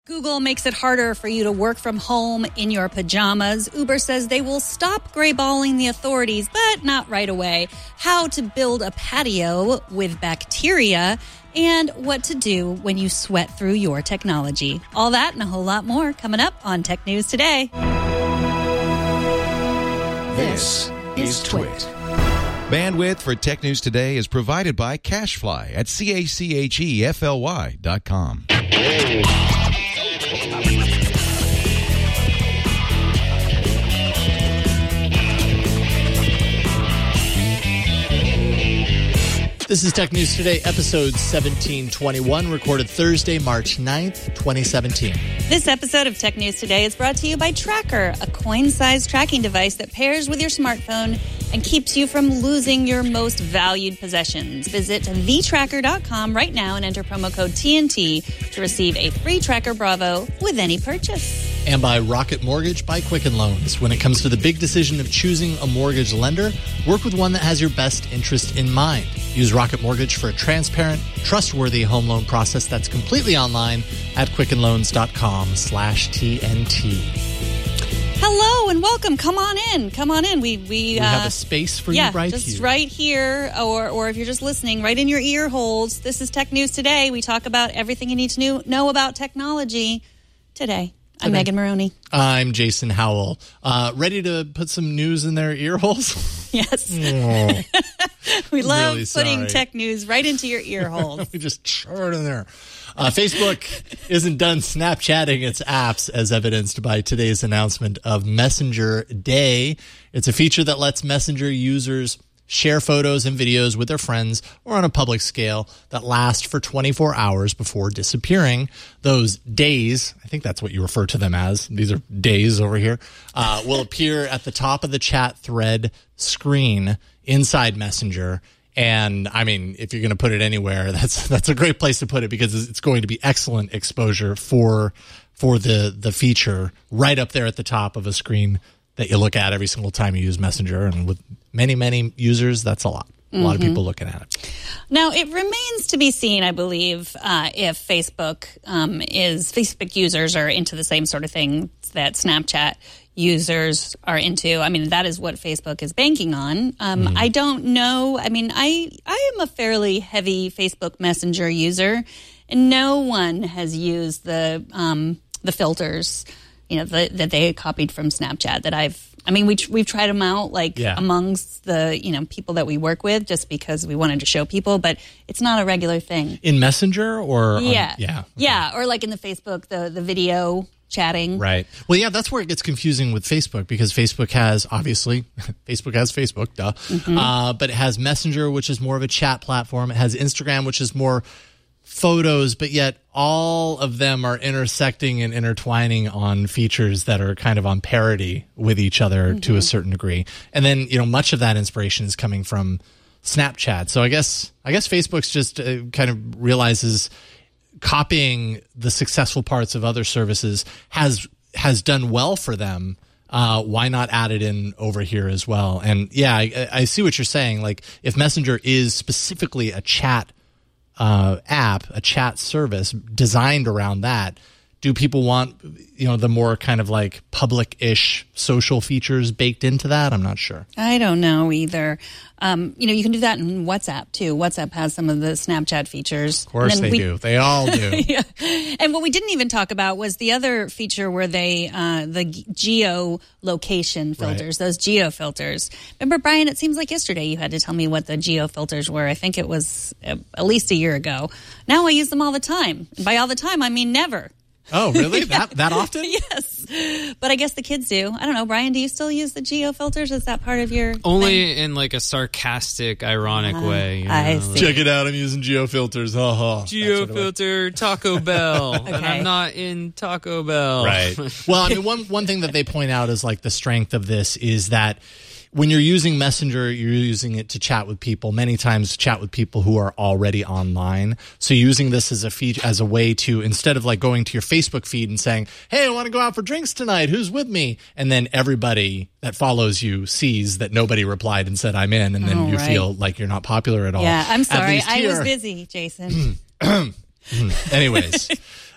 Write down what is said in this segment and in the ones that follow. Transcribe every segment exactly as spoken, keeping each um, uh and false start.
Google makes it harder for you to work from home in your pajamas. Uber says they will stop grayballing the authorities, but not right away. How to build a patio with bacteria, and what to do when you sweat through your technology. All that and a whole lot more coming up on Tech News Today. This is Twit. Bandwidth for Tech News Today is provided by CashFly at C A C H E F L Y dot com. This is Tech News Today, episode seventeen twenty-one, recorded Thursday, March ninth, twenty seventeen. This episode of Tech News Today is brought to you by Tracker, a coin-sized tracking device that pairs with your smartphone and keeps you from losing your most valued possessions. Visit the tracker dot com right now and enter promo code T N T to receive a free Tracker Bravo with any purchase. And by Rocket Mortgage by Quicken Loans. When it comes to the big decision of choosing a mortgage lender, work with one that has your best interest in mind. Use Rocket Mortgage for a transparent, trustworthy home loan process that's completely online at quicken loans dot com slash T N T. Hello and welcome. Come on in. Come on in. We we, we uh, have a space for yeah, you right just here. right here, or or if you're just listening, right in your ear holes. This is Tech News Today. We talk about everything you need to know, know about technology today. I'm Today. Megan Maroney. I'm Jason Howell. Uh, ready to put some news in their ear holes? Yes. Oh, we love really putting sorry. tech news right into your ear holes. We just churn in there. Uh, Facebook isn't done Snapchatting its apps, as evidenced by today's announcement of Messenger Day. It's a feature that lets Messenger users share photos and videos with their friends or on a public scale that last for twenty-four hours before disappearing. Those days, I think that's what you refer to them as, these are days over here, uh, will appear at the top of the chat thread screen inside Messenger. And I mean, if you're going to put it anywhere, that's that's a great place to put it because it's going to be excellent exposure for for the the feature right up there at the top of a screen that you look at every single time you use Messenger. And with many, many users, that's a lot. A lot Mm-hmm. of people looking at it. Now, it remains to be seen, I believe, uh, if Facebook um, is Facebook users are into the same sort of thing that Snapchat users are into. I mean, that is what Facebook is banking on. Um, mm. I don't know. I mean, I I am a fairly heavy Facebook Messenger user, and no one has used the um, the filters, you know, the, that they copied from Snapchat that I've. I mean, we we've tried them out like yeah. amongst the you know people that we work with, just because we wanted to show people, but it's not a regular thing in Messenger or yeah, on, yeah, okay. yeah, or like in the Facebook the the video chatting. Right. Well, yeah, that's where it gets confusing with Facebook because Facebook has obviously Facebook has Facebook, duh, mm-hmm. uh, but it has Messenger, which is more of a chat platform. It has Instagram, which is more photos, but yet all of them are intersecting and intertwining on features that are kind of on parity with each other mm-hmm. to a certain degree. And then, you know, much of that inspiration is coming from Snapchat. So I guess I guess Facebook's just uh, kind of realizes copying the successful parts of other services has has done well for them. Uh, why not add it in over here as well? And yeah, I, I see what you're saying. Like if Messenger is specifically a chat Uh, app, a chat service designed around that, do people want, you know, the more kind of like public-ish social features baked into that? I'm not sure. I don't know either. Um, you know, you can do that in WhatsApp too. WhatsApp has some of the Snapchat features. Of course they we, do. They all do. Yeah. And what we didn't even talk about was the other feature where they, uh, the geolocation filters, right. Those geo filters. Remember, Brian, it seems like yesterday you had to tell me what the geo filters were. I think it was at least a year ago. Now I use them all the time. And by all the time, I mean never. Oh, really? yeah. That that often? Yes. But I guess the kids do. I don't know. Brian, do you still use the geo filters? Is that part of your Only thing? in like a sarcastic, ironic uh, way. You know? I see. Check it out. I'm using geo filters. Ha ha. Geo filter Taco Bell. Okay. And I'm not in Taco Bell. Right. Well, I mean, one, one thing that they point out is like the strength of this is that when you're using Messenger, you're using it to chat with people, many times chat with people who are already online. So using this as a feature, as a way to, instead of like going to your Facebook feed and saying, hey, I want to go out for drinks tonight. Who's with me? And then everybody that follows you sees that nobody replied and said, I'm in. And then oh, you right. feel like you're not popular at all. Yeah, I'm sorry. I here, was busy, Jason. Anyways.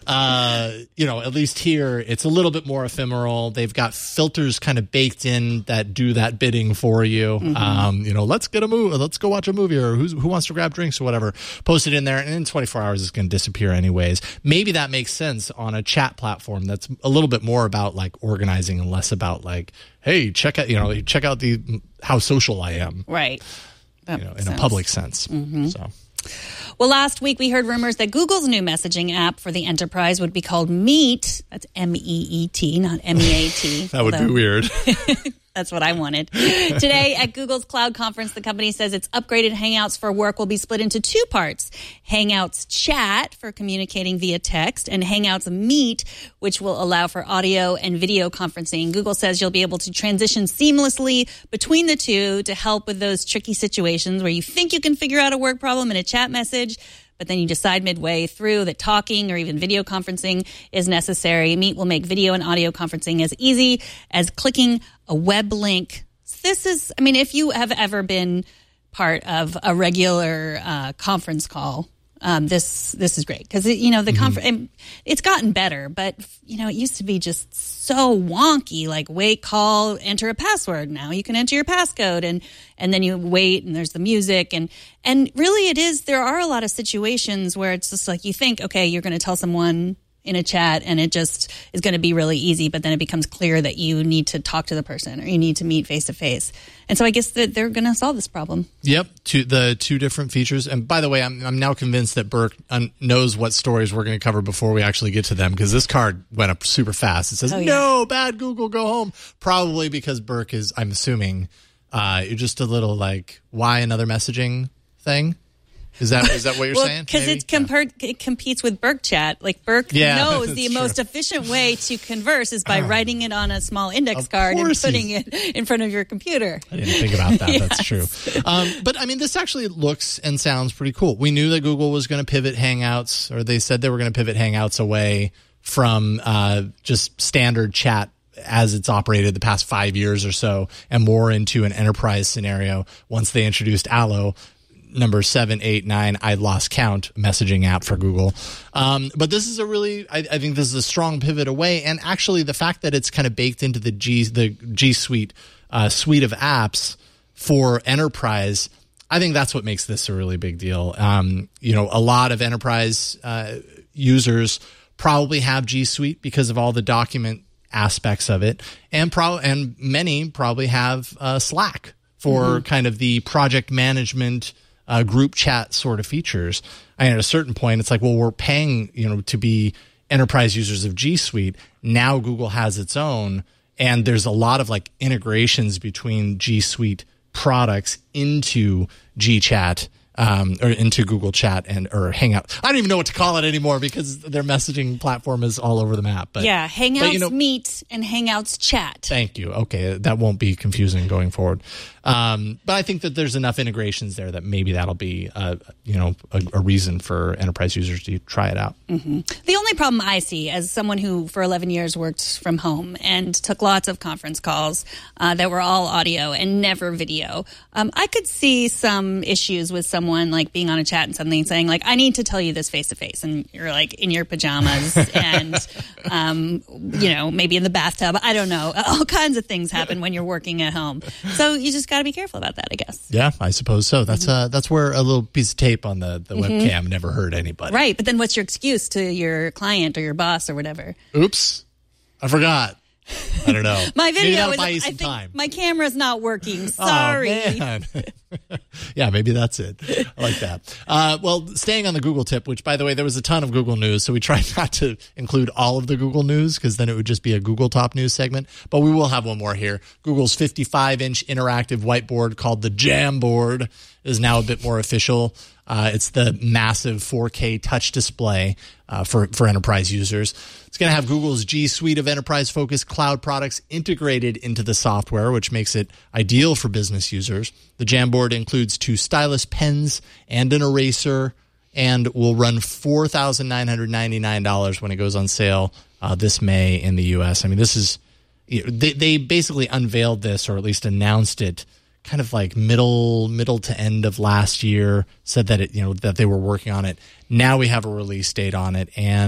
uh, you know, at least here, it's a little bit more ephemeral. They've got filters kind of baked in that do that bidding for you. Mm-hmm. Um, you know, let's get a movie, let's go watch a movie, or who's, who wants to grab drinks or whatever. Post it in there, and in twenty-four hours, it's going to disappear anyways. Maybe that makes sense on a chat platform that's a little bit more about like organizing and less about like, hey, check out, you know, check out the how social I am. Right. You know, in sense. A public sense. Mm-hmm. So. Well, last week we heard rumors that Google's new messaging app for the enterprise would be called Meet. That's M E E T, not M E A T. That would be weird. That's what I wanted. Today at Google's Cloud Conference, the company says its upgraded Hangouts for Work will be split into two parts. Hangouts Chat for communicating via text, and Hangouts Meet, which will allow for audio and video conferencing. Google says you'll be able to transition seamlessly between the two to help with those tricky situations where you think you can figure out a work problem in a chat message, but then you decide midway through that talking or even video conferencing is necessary. Meet will make video and audio conferencing as easy as clicking a web link. This is, I mean, if you have ever been part of a regular uh, conference call, um, this this is great because, you know, the mm-hmm. conference, it's gotten better, but, you know, it used to be just so wonky, like wait, call, enter a password. Now you can enter your passcode, and and then you wait, and there's the music. And, and really it is, there are a lot of situations where it's just like you think, okay, you're going to tell someone in a chat and it just is going to be really easy, but then it becomes clear that you need to talk to the person or you need to meet face to face. And so I guess that they're going to solve this problem. Yep, two, the two different features. And by the way, I'm I'm now convinced that Burke un- knows what stories we're going to cover before we actually get to them, because this card went up super fast. It says, oh, yeah. no, bad Google, go home. Probably because Burke is, I'm assuming, uh, just a little like, why another messaging thing? Is that is that what you're well, saying? Because it, compar- it competes with Burke Chat. Like Burke yeah, knows the true. most efficient way to converse is by uh, writing it on a small index of card and putting he's... it in front of your computer. I didn't think about that. yes. That's true. Um, but I mean, this actually looks and sounds pretty cool. We knew that Google was going to pivot Hangouts, or they said they were going to pivot Hangouts away from uh, just standard chat as it's operated the past five years or so, and more into an enterprise scenario once they introduced Allo. Number seven, eight, nine, I lost count, messaging app for Google. Um, but this is a really, I, I think this is a strong pivot away. And actually the fact that it's kind of baked into the G, the G Suite uh, suite of apps for enterprise, I think that's what makes this a really big deal. Um, you know, a lot of enterprise uh, users probably have G Suite because of all the document aspects of it. And, pro- and many probably have uh, Slack for mm-hmm. kind of the project management Uh, group chat sort of features. And at a certain point, it's like, well, we're paying, you know, to be enterprise users of G Suite. Now Google has its own, and there's a lot of like integrations between G Suite products into G Chat, um, or into Google Chat and or Hangout. I don't even know what to call it anymore because their messaging platform is all over the map. But yeah, Hangouts but, you know, Meet and Hangouts Chat. Thank you. Okay, that won't be confusing going forward. Um, but I think that there's enough integrations there that maybe that'll be, uh, you know, a, a reason for enterprise users to try it out. Mm-hmm. The only problem I see, as someone who for eleven years worked from home and took lots of conference calls uh, that were all audio and never video, um, I could see some issues with someone like being on a chat and something saying like, "I need to tell you this face to face," and you're like in your pajamas and, um, you know, maybe in the bathtub. I don't know. All kinds of things happen when you're working at home, so you just got to be careful about that, I guess. Yeah, I suppose so. That's uh, that's where a little piece of tape on the, the mm-hmm. webcam never hurt anybody. Right, but then what's your excuse to your client or your boss or whatever? Oops, I forgot. I don't know. My video is, buy you I some think time. my camera's not working. Sorry. Oh, man. Yeah, maybe that's it. I like that. Uh, well, staying on the Google tip, which, by the way, there was a ton of Google news, so we tried not to include all of the Google news because then it would just be a Google Top News segment. But we will have one more here. Google's fifty-five inch interactive whiteboard called the Jamboard is now a bit more official. Uh, it's the massive four K touch display uh, for, for enterprise users. It's going to have Google's G Suite of enterprise-focused cloud products integrated into the software, which makes it ideal for business users. The Jamboard includes two stylus pens and an eraser and will run four thousand nine hundred ninety-nine dollars when it goes on sale uh, this May in the U S. I mean, this is you know, they, they basically unveiled this, or at least announced it, kind of like middle middle to end of last year, said that it, you know, that they were working on it. Now we have a release date on it, and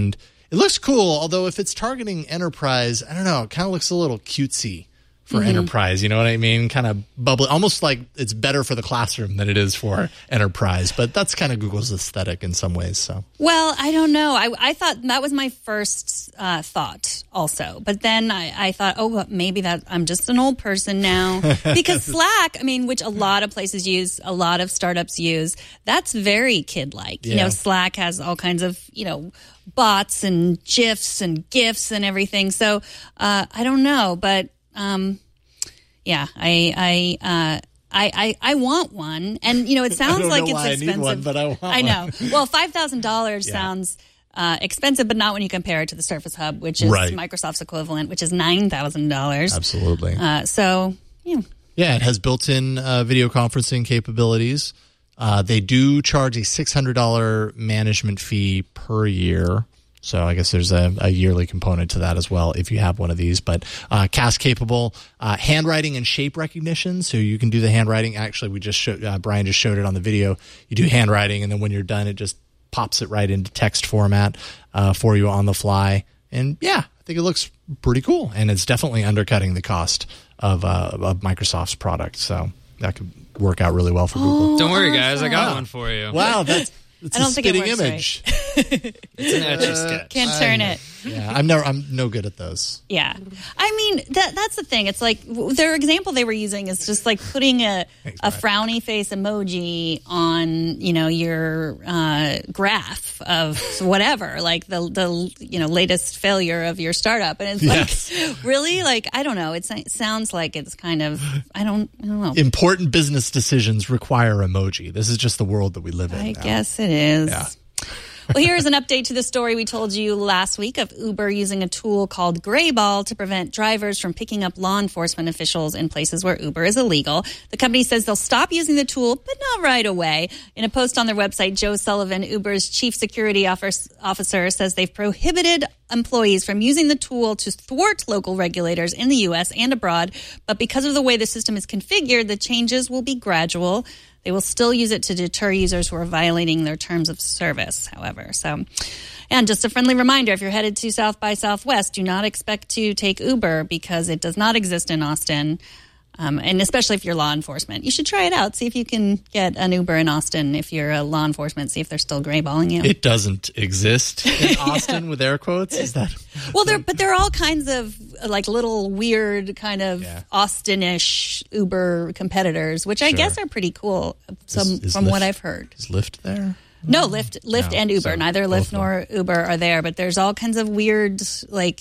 It looks cool, although if it's targeting enterprise, I don't know, it kind of looks a little cutesy for mm-hmm. enterprise. You know what I mean? Kind of bubbly, almost like it's better for the classroom than it is for enterprise. But that's kind of Google's aesthetic in some ways. So, well, I don't know. I, I thought that was my first uh, thought also. But then I, I thought, oh, maybe that I'm just an old person now. Because Slack, I mean, which a lot of places use, a lot of startups use, that's very kid-like. Yeah. You know, Slack has all kinds of, you know, bots and GIFs and GIFs and everything. So uh, I don't know, but um, yeah, I I, uh, I I I want one, and you know it sounds I don't like know it's why expensive. I need one, but I want I know. Well, five thousand yeah. dollars sounds uh, expensive, but not when you compare it to the Surface Hub, which is right. Microsoft's equivalent, which is nine thousand dollars. Absolutely. Uh, so yeah, yeah, it has built-in uh, video conferencing capabilities. Uh, they do charge a six hundred dollars management fee per year. So I guess there's a, a yearly component to that as well if you have one of these. But uh, cast capable, uh, handwriting and shape recognition. So you can do the handwriting. Actually, we just showed, uh, Brian just showed it on the video. You do handwriting, and then when you're done, it just pops it right into text format uh, for you on the fly. And yeah, I think it looks pretty cool. And it's definitely undercutting the cost of, uh, of Microsoft's product. So that could work out really well for Google. Oh, Don't worry, guys. awesome. I got one for you. Wow, that's... It's I don't a think it spitting works image. Right. It's an etch a sketch. Can't turn it. Yeah, I'm never. I'm no good at those. Yeah, I mean that that's the thing. It's like their example they were using is just like putting a Thanks, a Brian. frowny face emoji on you know your uh, graph of whatever, like the the you know latest failure of your startup, and it's Yes. like really like I don't know. It's, it sounds like it's kind of I don't I don't know. Important business decisions require emoji. This is just the world that we live in. I now. guess it is. Yeah. Well, here's an update to the story we told you last week of Uber using a tool called Grayball to prevent drivers from picking up law enforcement officials in places where Uber is illegal. The company says they'll stop using the tool, but not right away. In a post on their website, Joe Sullivan, Uber's chief security officer, says they've prohibited employees from using the tool to thwart local regulators in the U S and abroad. But because of the way the system is configured, the changes will be gradual. They will still use it to deter users who are violating their terms of service, however. So, and just a friendly reminder, if you're headed to South by Southwest, do not expect to take Uber because it does not exist in Austin. Um, and especially if you're law enforcement, you should try it out. See if you can get an Uber in Austin if you're a law enforcement. See if they're still grayballing you. It doesn't exist in Austin yeah. with air quotes. Is that? Well, there, but there are all kinds of like little weird kind of yeah. Austin-ish Uber competitors, which I sure. guess are pretty cool. Some is, is from Lyft, what I've heard. Is Lyft there? No, Lyft, Lyft no. and Uber. So Neither Lyft nor Uber are there, but there's all kinds of weird like.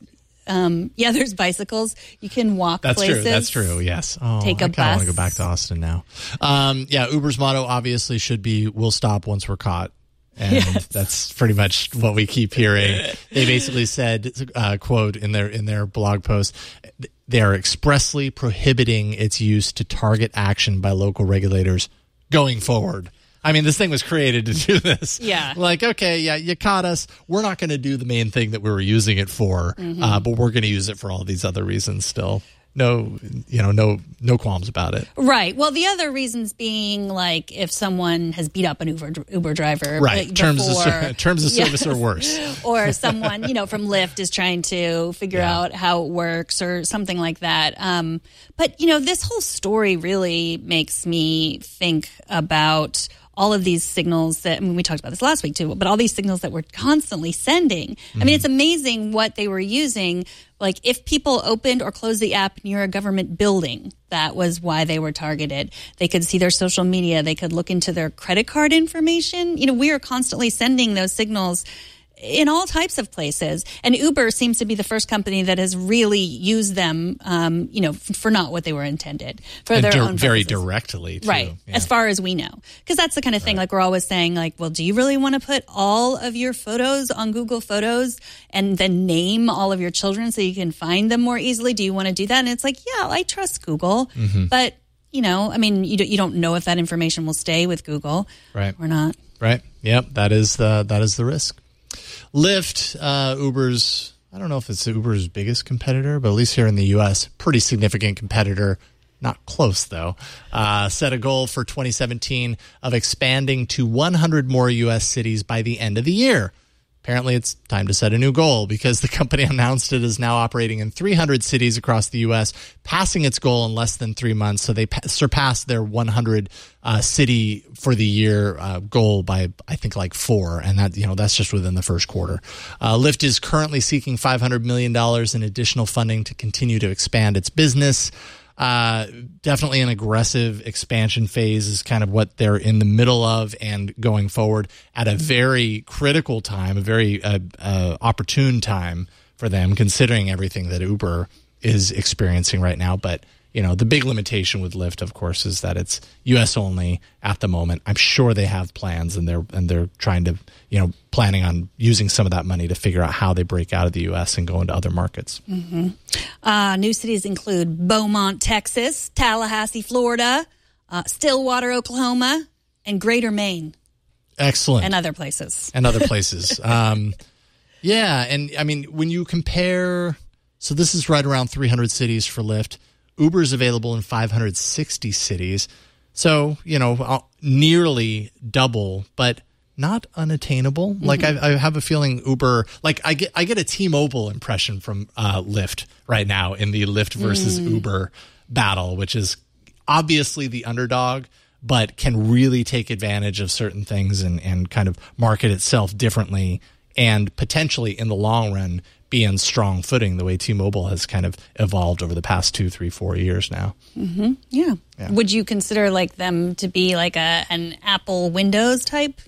Um, yeah, there's bicycles. You can walk That's places. true. That's true. Yes. Oh, Take a I kind of want bus. to go back to Austin now. Um, yeah, Uber's motto obviously should be "We'll stop once we're caught," and Yes. that's pretty much what we keep hearing. They basically said, uh, "quote in their in their blog post." They are expressly prohibiting its use to target action by local regulators going forward. I mean, this thing was created to do this. Yeah. Like, okay, yeah, you caught us. We're not going to do the main thing that we were using it for, Mm-hmm. uh, but we're going to use it for all these other reasons still. No, you know, no, no qualms about it. Right. Well, the other reasons being like if someone has beat up an Uber Uber driver, Right. like, Terms before, of, terms of service Yes. are worse. or someone, you know, from Lyft is trying to figure Yeah. out how it works or something like that. Um, but, you know, this whole story really makes me think about all of these signals that, I mean, we talked about this last week too, but all these signals that we're constantly sending. Mm-hmm. I mean, it's amazing what they were using. Like if people opened or closed the app near a government building, that was why they were targeted. They could see their social media. They could look into their credit card information. You know, we are constantly sending those signals in all types of places. And Uber seems to be the first company that has really used them, um, you know, f- for not what they were intended, for And their dir- own very purposes. directly, too. Right, Yeah. as far as we know. Because that's the kind of thing, Right. like we're always saying, like, well, do you really want to put all of your photos on Google Photos and then name all of your children so you can find them more easily? Do you want to do that? And it's like, yeah, I trust Google. Mm-hmm. But, you know, I mean, you, do, you don't know if that information will stay with Google Right. or not. Right. Yep. That is the, that is the risk. Lyft, uh, Uber's, I don't know if it's Uber's biggest competitor, but at least here in the U S, pretty significant competitor. Not close, though. Uh, set a goal for twenty seventeen of expanding to one hundred more U S cities by the end of the year. apparently it's time to set a new goal because the company announced it is now operating in three hundred cities across the U S, passing its goal in less than three months. So they pa- surpassed their one hundred uh, city for the year uh, goal by, I think, like four. And that, you know, that's just within the first quarter. Uh, Lyft is currently seeking five hundred million dollars in additional funding to continue to expand its business. Uh, definitely an aggressive expansion phase is kind of what they're in the middle of and going forward at a very critical time, a very uh, uh, opportune time for them, considering everything that Uber is experiencing right now. But, you know, the big limitation with Lyft, of course, is that it's U S only at the moment. I'm sure they have plans and they're and they're trying to, you know, planning on using some of that money to figure out how they break out of the U S and go into other markets. Mm-hmm. Uh, new cities include Beaumont, Texas, Tallahassee, Florida, uh, Stillwater, Oklahoma, and Greater Maine. Excellent. And other places. And other places. um, yeah, and I mean, when you compare, so this is right around three hundred cities for Lyft. Uber is available in five hundred sixty cities. So, you know, nearly double, but not unattainable. Mm-hmm. Like I, I have a feeling Uber, like I get I get a T-Mobile impression from uh, Lyft right now in the Lyft versus mm. Uber battle, which is obviously the underdog, but can really take advantage of certain things and, and kind of market itself differently and potentially in the long run be on strong footing the way T-Mobile has kind of evolved over the past two, three, four years now. Mm-hmm. Yeah. yeah. Would you consider like them to be like a an Apple Windows type?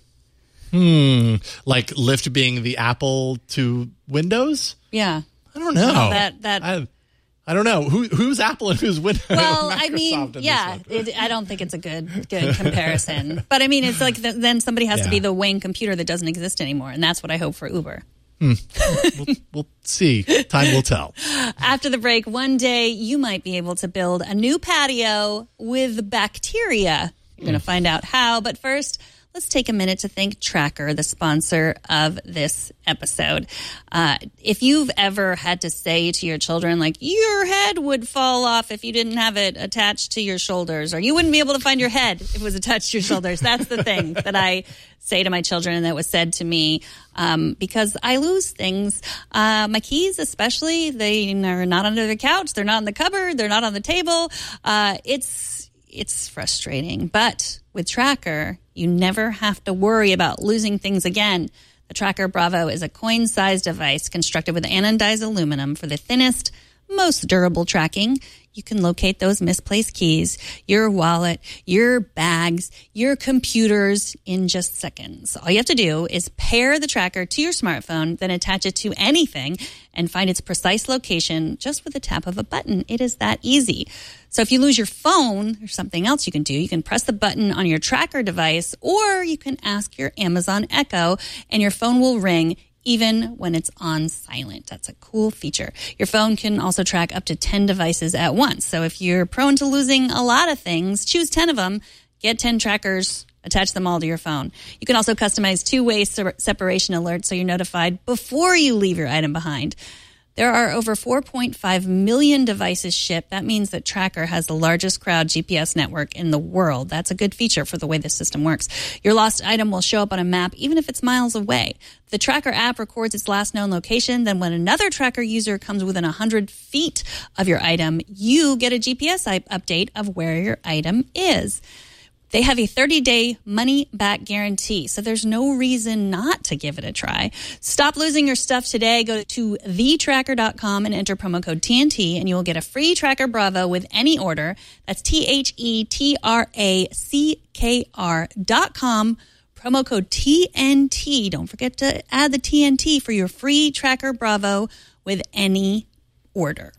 Hmm. Like Lyft being the Apple to Windows? Yeah. I don't know. No, that that. I, I don't know who who's Apple and who's Windows. Well, I mean, yeah, it, I don't think it's a good good comparison. But I mean, it's like the, then somebody has yeah. to be the Wayne computer that doesn't exist anymore, and that's what I hope for Uber. Hmm. we'll, we'll see. Time will tell. After the break, one day you might be able to build a new patio with bacteria. You're mm. going to find out how. But first, let's take a minute to thank Tracker, the sponsor of this episode. Uh, if you've ever had to say to your children, like, your head would fall off if you didn't have it attached to your shoulders, or you wouldn't be able to find your head if it was attached to your shoulders. That's the thing that I say to my children and that was said to me um, because I lose things. Uh, my keys, especially, they are not under the couch. They're not in the cupboard. They're not on the table. Uh, it's It's frustrating. But with Tracker, you never have to worry about losing things again. The Tracker Bravo is a coin-sized device constructed with anodized aluminum for the thinnest, most durable tracking. You can locate those misplaced keys, your wallet, your bags, your computers in just seconds. All you have to do is pair the tracker to your smartphone, then attach it to anything and find its precise location just with the tap of a button. It is that easy. So if you lose your phone, there's something else you can do. You can press the button on your tracker device, or you can ask your Amazon Echo and your phone will ring even when it's on silent. That's a cool feature. Your phone can also track up to ten devices at once. So if you're prone to losing a lot of things, choose ten of them, get ten trackers, attach them all to your phone. You can also customize two-way se- separation alerts so you're notified before you leave your item behind. There are over four point five million devices shipped. That means that Tracker has the largest crowd G P S network in the world. That's a good feature for the way the system works. Your lost item will show up on a map even if it's miles away. The Tracker app records its last known location. Then when another Tracker user comes within one hundred feet of your item, you get a G P S update of where your item is. They have a thirty-day money-back guarantee, so there's no reason not to give it a try. Stop losing your stuff today. Go to the tracker dot com and enter promo code T N T, and you will get a free Tracker Bravo with any order. That's T H E T R A C K R dot com, promo code T N T. Don't forget to add the T N T for your free Tracker Bravo with any order.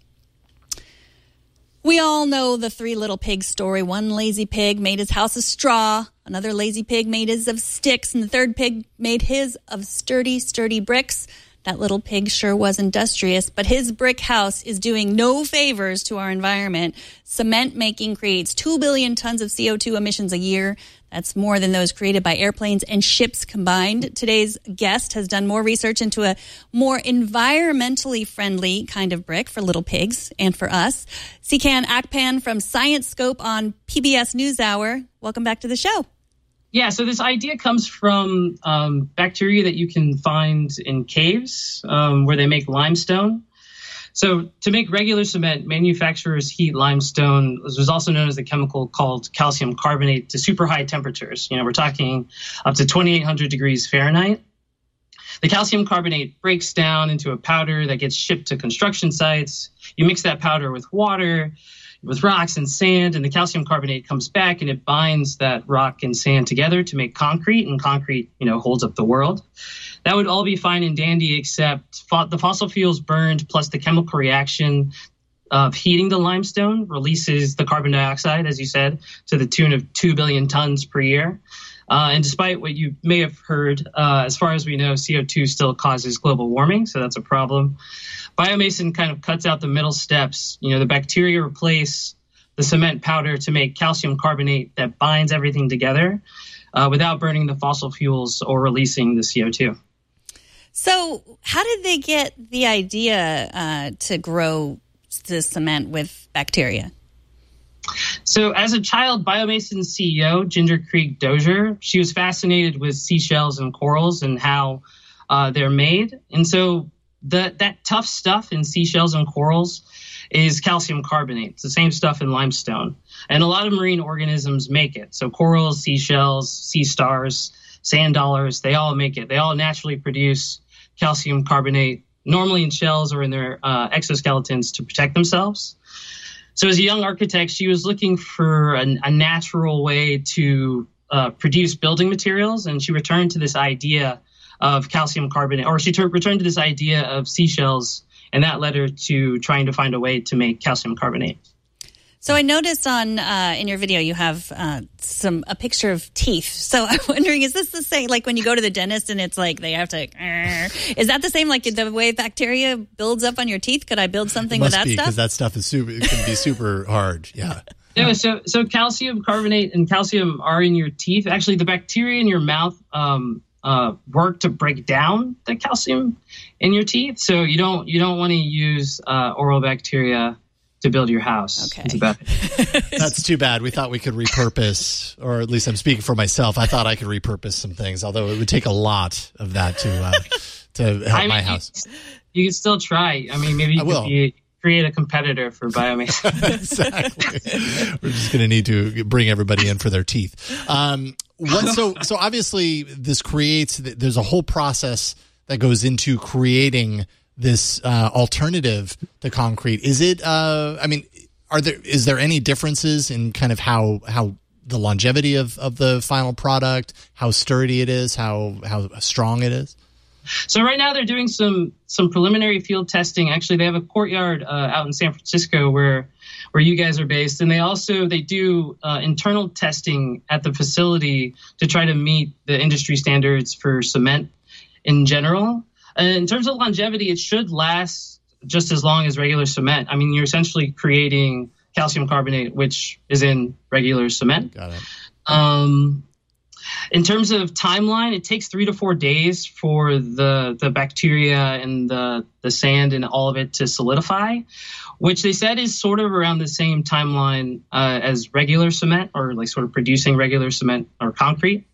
We all know the Three Little Pigs story. One lazy pig made his house of straw. Another lazy pig made his of sticks. And the third pig made his of sturdy, sturdy bricks. That little pig sure was industrious, but his brick house is doing no favors to our environment. Cement making creates two billion tons of C O two emissions a year. That's more than those created by airplanes and ships combined. Today's guest has done more research into a more environmentally friendly kind of brick for little pigs and for us. Sikan Akpan from Science Scope on P B S NewsHour. Welcome back to the show. Yeah, so this idea comes from um, bacteria that you can find in caves um, where they make limestone. So to make regular cement, manufacturers heat limestone, which is also known as the chemical called calcium carbonate, to super high temperatures. You know, we're talking up to twenty-eight hundred degrees Fahrenheit. The calcium carbonate breaks down into a powder that gets shipped to construction sites. You mix that powder with water, with rocks and sand, and the calcium carbonate comes back and it binds that rock and sand together to make concrete, and concrete, you know, holds up the world. That would all be fine and dandy, except fo- the fossil fuels burned plus the chemical reaction of heating the limestone releases the carbon dioxide, as you said, to the tune of two billion tons per year. Uh, and despite what you may have heard, uh, as far as we know, C O two still causes global warming, so that's a problem. Biomason kind of cuts out the middle steps. You know, the bacteria replace the cement powder to make calcium carbonate that binds everything together uh, without burning the fossil fuels or releasing the C O two. So how did they get the idea uh, to grow the cement with bacteria? So as a child, Biomason's C E O, Ginger Krieg Dozier, she was fascinated with seashells and corals and how uh, they're made. And so the, that tough stuff in seashells and corals is calcium carbonate. It's the same stuff in limestone. And a lot of marine organisms make it. So corals, seashells, sea stars, sand dollars, they all make it. They all naturally produce calcium carbonate, normally in shells or in their uh, exoskeletons to protect themselves. So as a young architect, she was looking for a, a natural way to uh, produce building materials, and she returned to this idea of calcium carbonate, or she t- returned to this idea of seashells, and that led her to trying to find a way to make calcium carbonate. So I noticed on uh, in your video you have uh, some a picture of teeth. So I'm wondering, is this the same? Like when you go to the dentist and it's like they have to, uh, is that the same? Like the way bacteria builds up on your teeth? Could I build something It with must that be, stuff? because that stuff is super. It can be super hard. Yeah. Yeah, so so calcium carbonate and calcium are in your teeth. Actually, the bacteria in your mouth um, uh, work to break down the calcium in your teeth. So you don't you don't want to use uh, oral bacteria to build your house. Okay. It's about That's too bad. We thought we could repurpose, or at least I'm speaking for myself. I thought I could repurpose some things, although it would take a lot of that to uh, to help I mean, my you- house. You can still try. I mean, maybe you I could will. be, create a competitor for Biomason. Exactly. We're just going to need to bring everybody in for their teeth. Um, what, so, so obviously this creates, there's a whole process that goes into creating this uh, alternative to concrete. Is it, uh, I mean, are there, is there any differences in kind of how, how the longevity of, of the final product, how sturdy it is, how, how strong it is? So right now they're doing some some preliminary field testing. Actually, they have a courtyard uh, out in San Francisco where where you guys are based, and they also they do uh, internal testing at the facility to try to meet the industry standards for cement in general. And in terms of longevity, it should last just as long as regular cement. I mean, you're essentially creating calcium carbonate, which is in regular cement. Got it. Um, In terms of timeline, it takes three to four days for the the bacteria and the, the sand and all of it to solidify, which they said is sort of around the same timeline uh, as regular cement, or like sort of producing regular cement or concrete.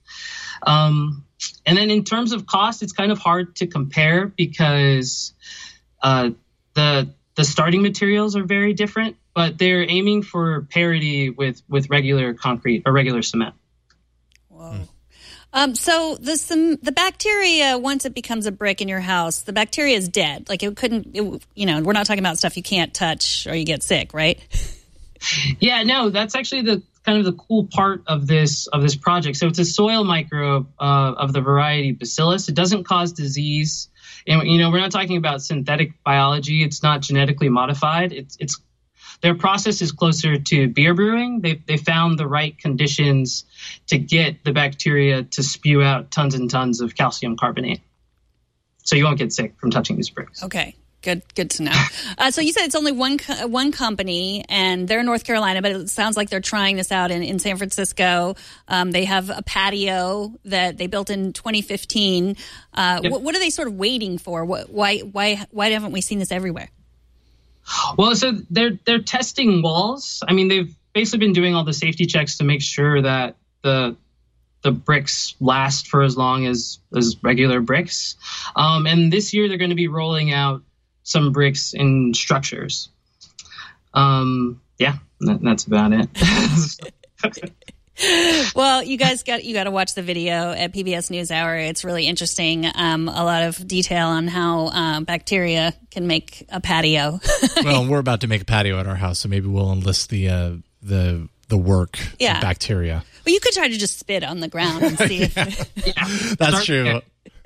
Um, and then in terms of cost, it's kind of hard to compare because uh, the the starting materials are very different, but they're aiming for parity with, with regular concrete or regular cement. Whoa. Um, so the some, the bacteria, once it becomes a brick in your house, the bacteria is dead. Like it couldn't, it, you know, we're not talking about stuff you can't touch or you get sick, right? Yeah, no, that's actually the kind of the cool part of this of this project. So it's a soil microbe uh, of the variety Bacillus. It doesn't cause disease, and you know we're not talking about synthetic biology. It's not genetically modified. It's it's their process is closer to beer brewing. They they found the right conditions to get the bacteria to spew out tons and tons of calcium carbonate, so you won't get sick from touching these bricks. Okay. Good, good to know. Uh, so you said it's only one co- one company, and they're in North Carolina, but it sounds like they're trying this out in, in San Francisco. Um, they have a patio that they built in twenty fifteen. Uh, Yep. what, what are they sort of waiting for? What, why, why, why haven't we seen this everywhere? Well, so they're they're testing walls. I mean, they've basically been doing all the safety checks to make sure that the the bricks last for as long as, as regular bricks. Um, and this year they're going to be rolling out some bricks in structures. Um, yeah, that, that's about it. Well, you guys got you got to watch the video at P B S NewsHour. It's really interesting. Um, a lot of detail on how uh, bacteria can make a patio. Well, we're about to make a patio at our house, so maybe we'll enlist the uh, the the work yeah. of bacteria. Well, you could try to just spit on the ground and see if. Yeah. That's Start, true.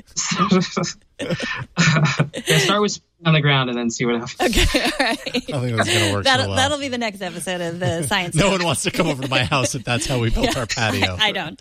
Yeah, start with on the ground and then see what happens. Okay, all right. I think that's going to work That'll, so well. that'll be the next episode of the Science. No one wants to come over to my house if that's how we built our patio. I don't.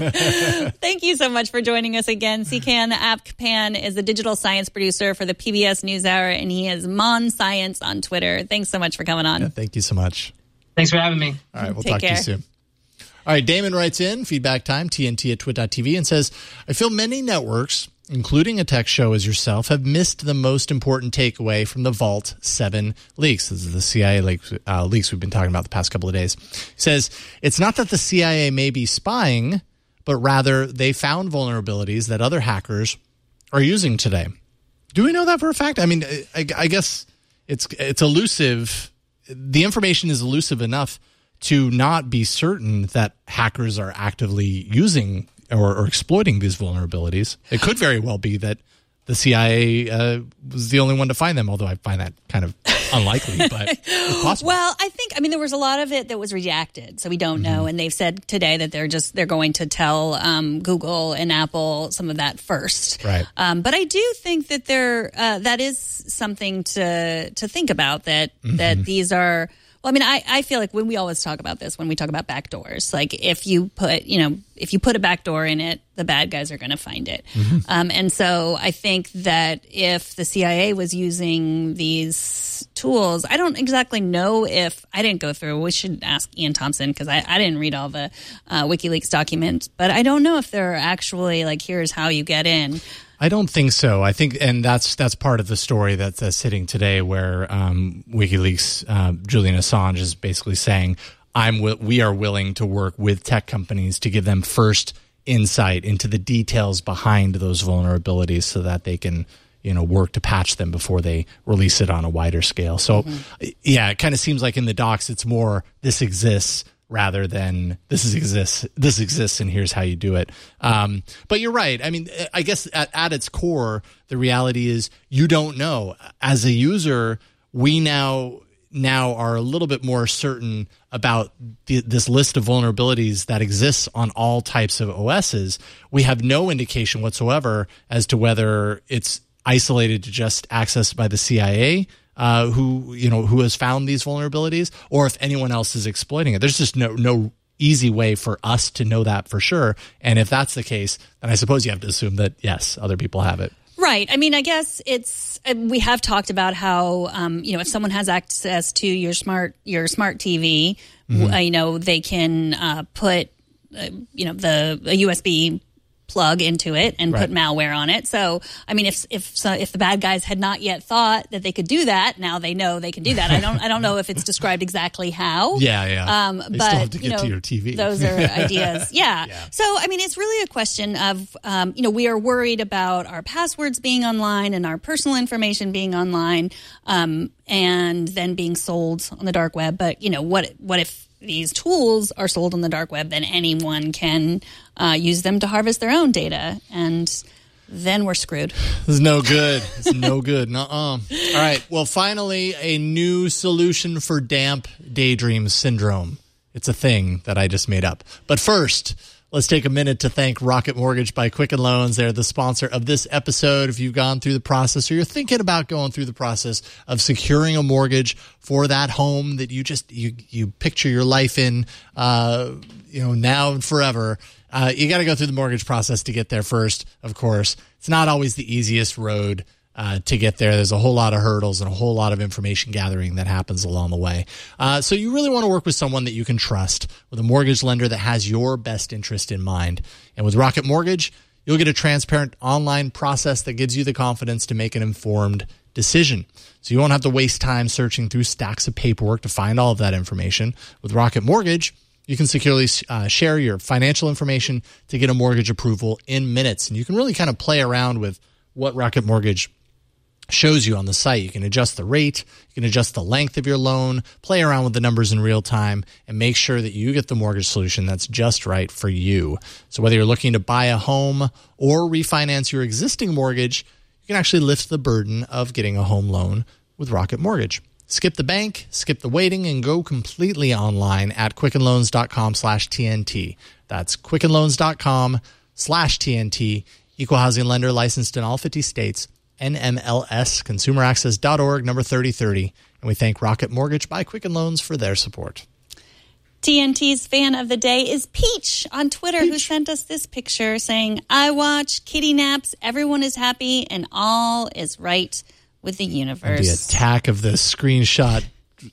Thank you so much for joining us again. Sikan Apkpan is the digital science producer for the P B S NewsHour, and he is Mon Science on Twitter. Thanks so much for coming on. Yeah, thank you so much. Thanks for having me. All right, we'll Take talk care. to you soon. All right, Damon writes in, feedback time, T N T at twit dot T V, and says, I feel many networks, including a tech show as yourself, have missed the most important takeaway from the Vault seven leaks. This is the C I A leaks, uh, leaks we've been talking about the past couple of days. He says, it's not that the C I A may be spying, but rather they found vulnerabilities that other hackers are using today. Do we know that for a fact? I mean, I, I guess it's it's elusive. The information is elusive enough to not be certain that hackers are actively using or, or exploiting these vulnerabilities. It could very well be that the C I A uh, was the only one to find them, although I find that kind of unlikely, but it's possible. Well, I think, I mean, there was a lot of it that was redacted, so we don't know. And they've said today that they're just, they're going to tell um, Google and Apple some of that first. Right. Um, but I do think that there, uh, that is something to, to think about, that, mm-hmm. that these are, well, I mean, I, I feel like when we always talk about this, when we talk about backdoors, like if you put, you know, if you put a backdoor in it, the bad guys are going to find it. Mm-hmm. Um, and so I think that if the C I A was using these tools, I don't exactly know if, I didn't go through, we should ask Ian Thompson because I, I didn't read all the uh, WikiLeaks documents, but I don't know if they're actually like, here's how you get in. I don't think so. I think, and that's that's part of the story that's, that's hitting today, where um, WikiLeaks, uh, Julian Assange is basically saying, "I'm w- we are willing to work with tech companies to give them first insight into the details behind those vulnerabilities, so that they can, you know, work to patch them before they release it on a wider scale." So, mm-hmm. yeah, it kind of seems like in the docs, it's more this exists, rather than this is exists, this exists, and here's how you do it. Um, but you're right. I mean, I guess at, at its core, the reality is you don't know. As a user, we now now are a little bit more certain about the, this list of vulnerabilities that exists on all types of O Ss. We have no indication whatsoever as to whether it's isolated to just accessed by the C I A, Uh, who you know who has found these vulnerabilities, or if anyone else is exploiting it. There's just no no easy way for us to know that for sure. And if that's the case, then I suppose you have to assume that yes, other people have it. Right. I mean, I guess it's, we have talked about how, um, you know, if someone has access to your smart your smart T V, mm-hmm. uh, you know, they can uh, put, uh, you know, the a U S B plug into it and right. put malware on it. So, I mean, if if so, if the bad guys had not yet thought that they could do that, now they know they can do that. I don't I don't know if it's described exactly how. Yeah, yeah. Um, they but still have to get you know, to your T V. Those are ideas. Yeah. yeah. So, I mean, it's really a question of, um, you know, we are worried about our passwords being online and our personal information being online, um, and then being sold on the dark web. But you know, what what if these tools are sold on the dark web, then anyone can uh, use them to harvest their own data, and then we're screwed. This is no good. It's no good. Nuh-uh. All right. Well, finally, a new solution for damp daydream syndrome. It's a thing that I just made up. But first, let's take a minute to thank Rocket Mortgage by Quicken Loans. They're the sponsor of this episode. If you've gone through the process or you're thinking about going through the process of securing a mortgage for that home that you just you you picture your life in, uh, you know, now and forever, uh, you got to go through the mortgage process to get there first. Of course, it's not always the easiest road Uh, to get there. There's a whole lot of hurdles and a whole lot of information gathering that happens along the way. Uh, so you really want to work with someone that you can trust, with a mortgage lender that has your best interest in mind. And with Rocket Mortgage, you'll get a transparent online process that gives you the confidence to make an informed decision. So you won't have to waste time searching through stacks of paperwork to find all of that information. With Rocket Mortgage, You can securely uh, share your financial information to get a mortgage approval in minutes. And you can really kind of play around with what Rocket Mortgage shows you on the site. You can adjust the rate, you can adjust the length of your loan, play around with the numbers in real time, and make sure that you get the mortgage solution that's just right for you. So whether you're looking to buy a home or refinance your existing mortgage, you can actually lift the burden of getting a home loan with Rocket Mortgage. Skip the bank, skip the waiting, and go completely online at quickenloans.com slash TNT. That's quickenloans.com slash TNT. Equal housing lender licensed in all fifty states. N M L S, consumer access dot org, number thirty thirty. And we thank Rocket Mortgage by Quicken Loans for their support. T N T's fan of the day is Peach on Twitter, Peach. Who sent us this picture saying, I watch kitty naps, everyone is happy, and all is right with the universe. And the attack of the screenshot.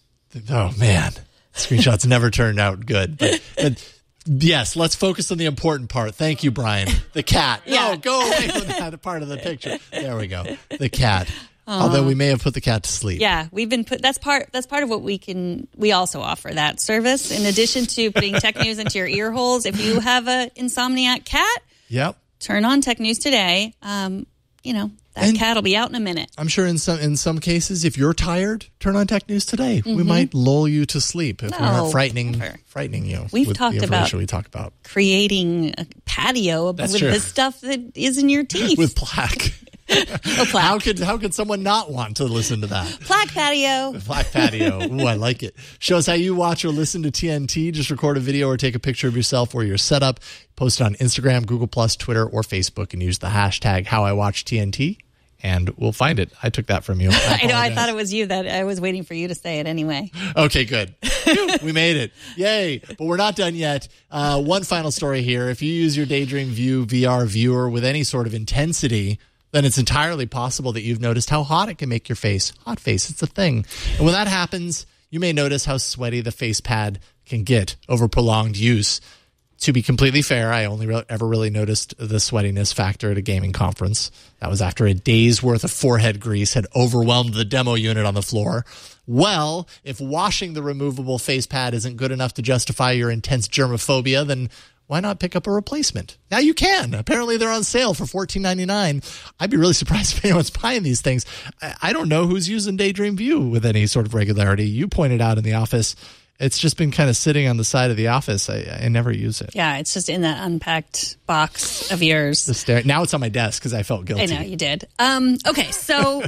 Oh, man. Screenshots never turned out good. But, but yes, let's focus on the important part. Thank you, Brian. The cat. Yeah. No, go away from that part of the picture. There we go. The cat. Aww. Although we may have put the cat to sleep. Yeah, we've been put. That's part. That's part of what we can. We also offer that service in addition to putting tech news into your ear holes. If you have a insomniac cat, yep, turn on Tech News Today. Um, you know that cat will be out in a minute. I'm sure in some in some cases, if you're tired, turn on Tech News Today. Mm-hmm. We might lull you to sleep if no, we're not frightening never. frightening you. We've with talked the about we talk about creating a patio That's with true. the stuff that is in your teeth with plaque. Oh, plaque. How could how could someone not want to listen to that? Plaque patio. Plaque patio. Ooh, I like it. Show us how you watch or listen to T N T. Just record a video or take a picture of yourself or your setup. Post it on Instagram, Google Plus, Twitter, or Facebook, and use the hashtag How I Watch T N T, and we'll find it. I took that from you. I, I know. I thought it was you. That I was waiting for you to say it anyway. Okay, good. We made it. Yay. But we're not done yet. Uh, one final story here. If you use your Daydream View V R viewer with any sort of intensity, then it's entirely possible that you've noticed how hot it can make your face. Hot face, it's a thing. And when that happens, you may notice how sweaty the face pad can get over prolonged use. To be completely fair, I only re- ever really noticed the sweatiness factor at a gaming conference. That was after a day's worth of forehead grease had overwhelmed the demo unit on the floor. Well, if washing the removable face pad isn't good enough to justify your intense germophobia, then why not pick up a replacement? Now you can. Apparently they're on sale for fourteen ninety-nine. I'd be really surprised if anyone's buying these things. I, I don't know who's using Daydream View with any sort of regularity. You pointed out in the office, it's just been kind of sitting on the side of the office. I, I never use it. Yeah, it's just in that unpacked box of yours. The stare- now it's on my desk because I felt guilty. I know, you did. Um, okay, so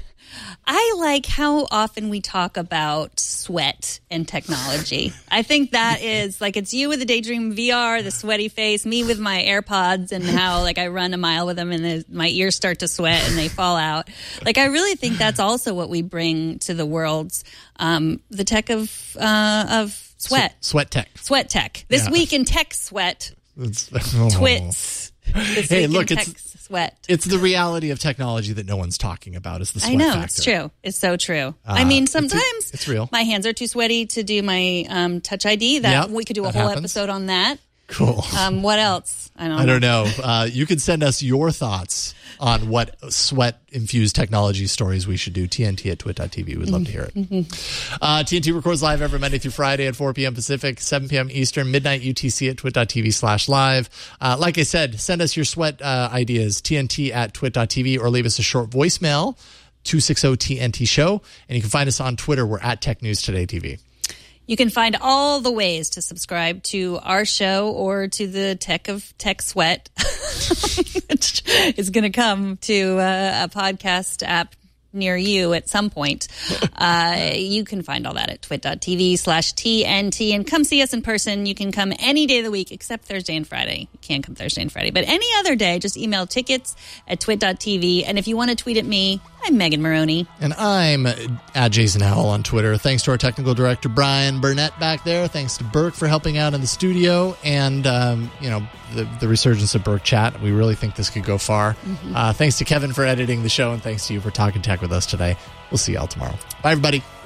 I like how often we talk about sweat and technology. I think that is like it's you with the Daydream V R, the sweaty face, me with my AirPods, and how like I run a mile with them and the, my ears start to sweat and they fall out. Like I really think that's also what we bring to the world's um, the tech of uh, of sweat, S- sweat tech, sweat tech. This Yeah. week in tech sweat, it's, oh. twits. This Hey, week look, in it's tech sweat. It's the reality of technology that no one's talking about. Is the sweat I know, factor. it's true. It's so true. Uh, I mean, it's a- sometimes it's real. my hands are too sweaty to do my um, Touch I D. That Yep, we could do a that whole happens. episode on that. Cool. Um, what else? I don't. I don't know. know. Uh, you can send us your thoughts on what sweat-infused technology stories we should do. T N T at twit dot t v. We'd love to hear it. Uh, T N T records live every Monday through Friday at four p.m. Pacific, seven p.m. Eastern, midnight U T C at twit dot t v slash live. Uh, like I said, send us your sweat uh, ideas, T N T at twit dot t v, or leave us a short voicemail, two six zero T N T show. And you can find us on Twitter. We're at Tech News Today T V. You can find all the ways to subscribe to our show or to the Tech of Tech Sweat, which is going to come to uh, a podcast app near you at some point. Uh, you can find all that at twit dot t v slash T N T and come see us in person. You can come any day of the week except Thursday and Friday. You can't come Thursday and Friday, but any other day, just email tickets at twit dot t v. And if you want to tweet at me, I'm Megan Maroney. And I'm at Jason Howell on Twitter. Thanks to our technical director, Brian Burnett, back there. Thanks to Burke for helping out in the studio. And, um, you know, the, the resurgence of Burke Chat. We really think this could go far. Mm-hmm. Uh, thanks to Kevin for editing the show. And thanks to you for talking tech with us today. We'll see y'all tomorrow. Bye, everybody.